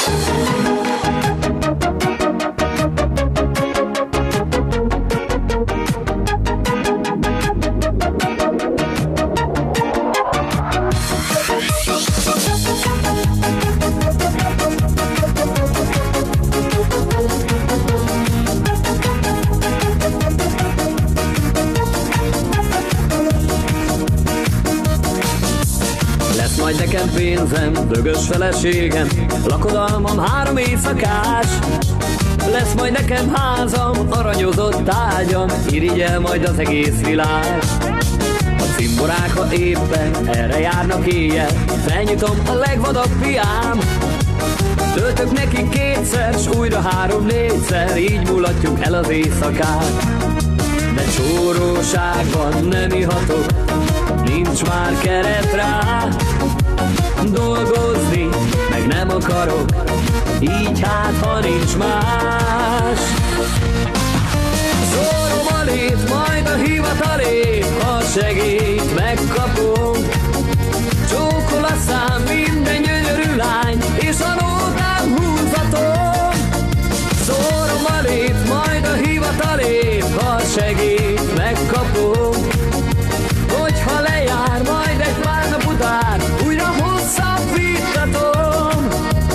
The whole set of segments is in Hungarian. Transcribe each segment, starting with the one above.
Majd nekem pénzem, dögös feleségem, lakodalmam 3 éjszakás. Lesz majd nekem házam, aranyozott ágyam, irigyel majd az egész világ. A cimborák, ha éppen erre járnak éjjel, felnyitom a legvadabb piám. Töltök neki 2-szer, s újra 3-4-szer, így mulatjuk el az éjszakát. De csóróságban nem ihatok, nincs már keret rá. Dolgozni meg nem akarok, így hát, ha nincs más. Szórom a lét, majd a hivatalét, ha segít megkapom. Csókol a szám minden gyönyörű lány, és a nótám húzatom. Szórom a lét, majd a hivatalét, ha segít megkapom. Hogyha lejár majd egy pár nap után, újra hosszabbítatom.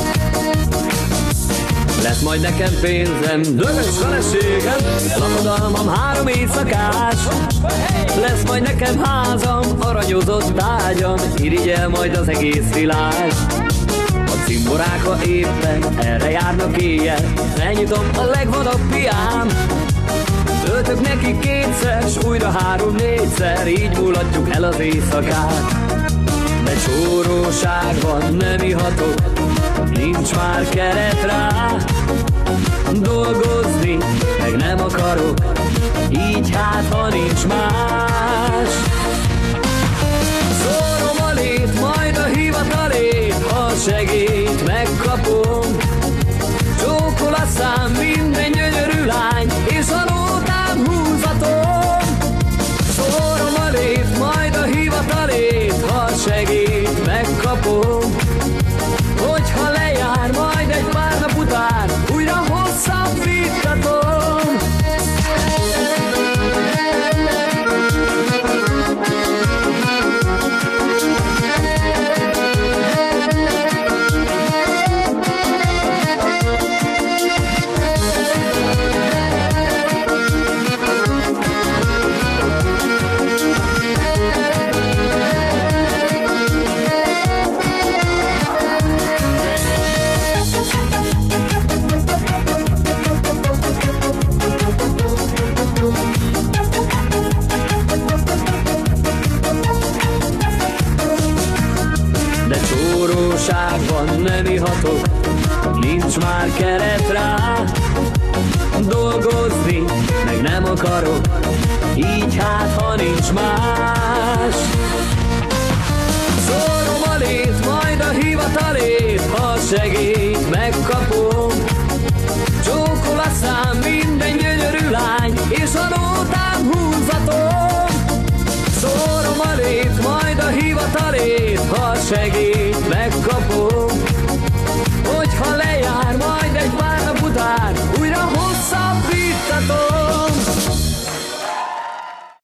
Lesz majd nekem pénzem, dögös feleségem, lakodalmam 3 éjszakás. Lesz majd nekem házam, aranyozott ágyam, irigyel majd az egész világ. A cimborák, ha éppen erre járnak éjjel, felnyitom a legvadabb piám. Töltök neki 2-szer, s újra 3-4-szer, így mulatjuk el az éjszakát. De csóróságban nem ihatok, nincs már keret rá. Dolgozni meg nem akarok, így hát, ha nincs más. Szórom a lét, majd a hivatalét, ha segít megkapom. Csókol a szám minden gyönyörű lány, és a nótám húzatom. Szórom a lét, majd a hivatalét, ha segít megkapom. Hogyha lejár majd egy pár nap után, újra hosszabbítatom. Csóróságban nem ihatok, nincs már keret rá. Dolgozni meg nem akarok, így hát, ha nincs más. Szórom a lét, majd a hivatalét, ha segít megkapom. Csókol a szám minden gyönyörű lány, és a nótám húzatom. Szórom a lét, majd a hivatalét, ha segít megkapom.